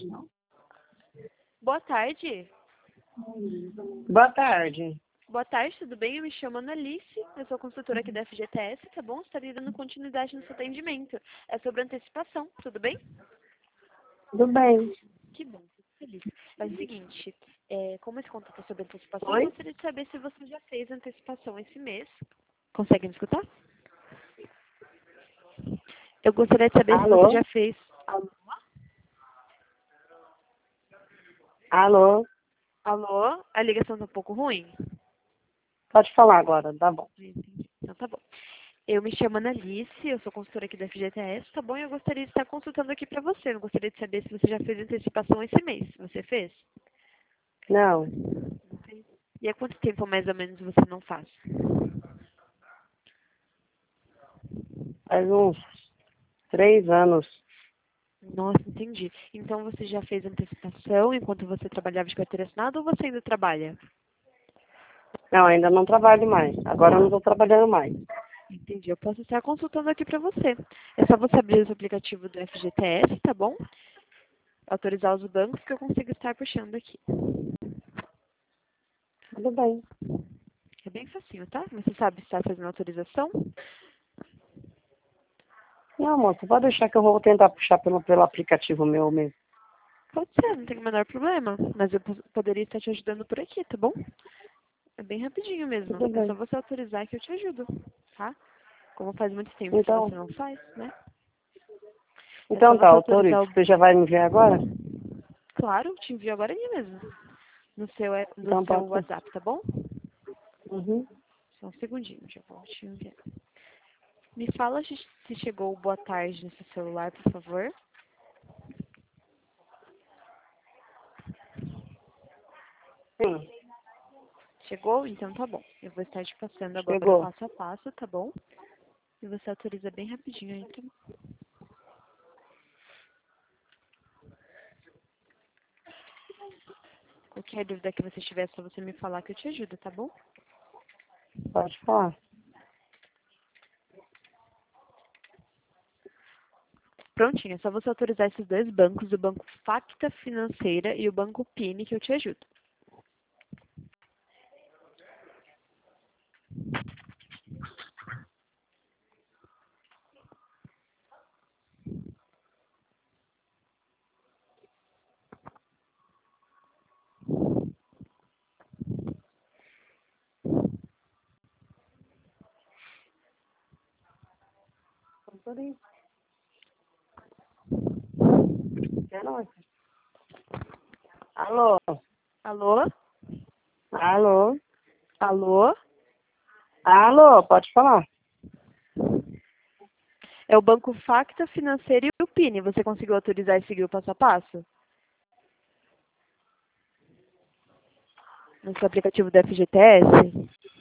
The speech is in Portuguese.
Boa tarde. Boa tarde. Boa tarde, tudo bem? Eu me chamo Annalice, eu sou consultora aqui da FGTS, tá bom? Estaria dando continuidade no seu atendimento. É sobre antecipação, tudo bem? Tudo bem. Que bom, fico feliz. É o seguinte, como esse contato é sobre antecipação, Oi? eu gostaria de saber se você já fez antecipação esse mês. Consegue me escutar? Eu gostaria de saber se você Alô? já fez... Alô? Alô? A ligação tá um pouco ruim? Pode falar agora, tá bom. Entendi. Então tá bom. Eu me chamo Annalice, eu sou consultora aqui da FGTS, tá bom? E eu gostaria de estar consultando aqui pra você. Eu gostaria de saber se você já fez antecipação esse mês. Você fez? Não, E há quanto tempo mais ou menos você não faz? faz uns 3 anos. Nossa, entendi. Então você já fez antecipação enquanto você trabalhava de carteira assinada ou você ainda trabalha? Não, ainda não trabalho mais. Agora eu não estou trabalhando mais. Entendi. Eu posso estar consultando aqui pra você. É só você abrir o aplicativo do FGTS, tá bom? Autorizar os bancos que eu consigo estar puxando aqui. Tudo bem. É bem facinho, tá? Você sabe se está fazendo autorização? Não, moça, pode deixar que eu vou tentar puxar pelo aplicativo meu mesmo. Pode ser, não tem o menor problema. Mas eu poderia estar te ajudando por aqui, tá bom? É bem rapidinho mesmo. Tudo É só bem. você autorizar que eu te ajudo, tá? Como faz muito tempo que Então, você não faz, né? É só então tá, você autorizo. autorizar o... Você já vai me ver agora? Claro, te envio agora mesmo. No Então seu pode ser. WhatsApp, tá bom? Uhum. Só um segundinho, já vou te enviar. Me fala se chegou o boa tarde no seu celular, por favor. Sim, Chegou? Então tá bom. Eu vou estar te passando agora o chegou. passo a passo, tá bom? E você autoriza bem rapidinho aí, tá? Qualquer dúvida que você tiver, é só você me falar que eu te ajudo, tá bom? Pode falar. Prontinho, é só você autorizar esses dois bancos, o Banco Facta Financeira e o Banco Pini, que eu te ajudo. Autorizo. É nóis. Alô? Alô? Alô? Alô? Alô? Pode falar. É o Banco Facta Financeira e o Pini. Você conseguiu autorizar e seguir o passo a passo? No seu aplicativo da FGTS?